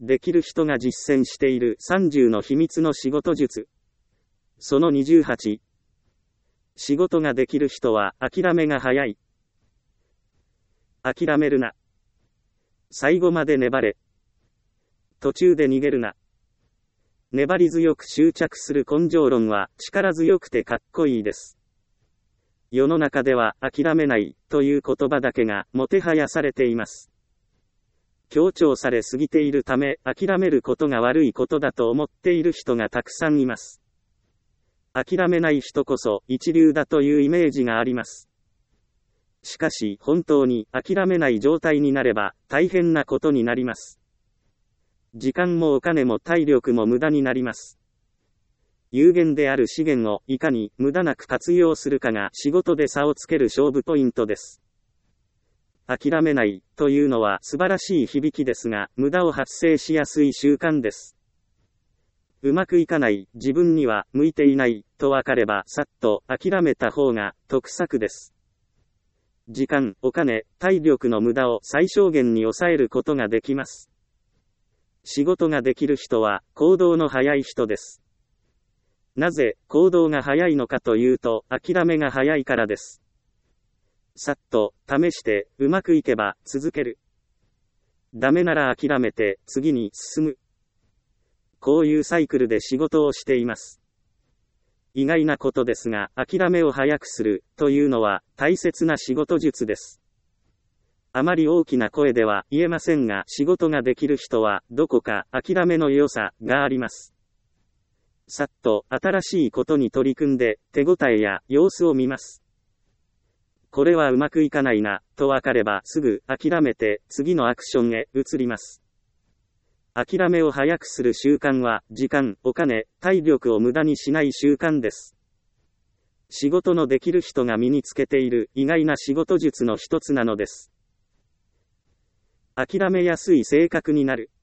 できる人が実践している30の秘密の仕事術。その28。仕事ができる人は諦めが早い。諦めるな。最後まで粘れ。途中で逃げるな。粘り強く執着する根性論は力強くてかっこいいです。世の中では諦めないという言葉だけがもてはやされています。強調されすぎているため諦めることが悪いことだと思っている人がたくさんいます。諦めない人こそ一流だというイメージがあります。しかし本当に諦めない状態になれば大変なことになります。時間もお金も体力も無駄になります。有限である資源をいかに無駄なく活用するかが仕事で差をつける勝負ポイントです。諦めないというのは素晴らしい響きですが、無駄を発生しやすい習慣です。うまくいかない、自分には向いていないとわかればさっと諦めた方が得策です。時間、お金、体力の無駄を最小限に抑えることができます。仕事ができる人は行動の早い人です。なぜ行動が早いのかというと、諦めが早いからです。さっと試してうまくいけば続ける。ダメなら諦めて次に進む。こういうサイクルで仕事をしています。意外なことですが、諦めを早くするというのは大切な仕事術です。あまり大きな声では言えませんが、仕事ができる人はどこか諦めの良さがあります。さっと新しいことに取り組んで手応えや様子を見ます。これはうまくいかないなとわかればすぐ諦めて次のアクションへ移ります。諦めを早くする習慣は時間、お金、体力を無駄にしない習慣です。仕事のできる人が身につけている意外な仕事術の一つなのです。諦めやすい性格になる。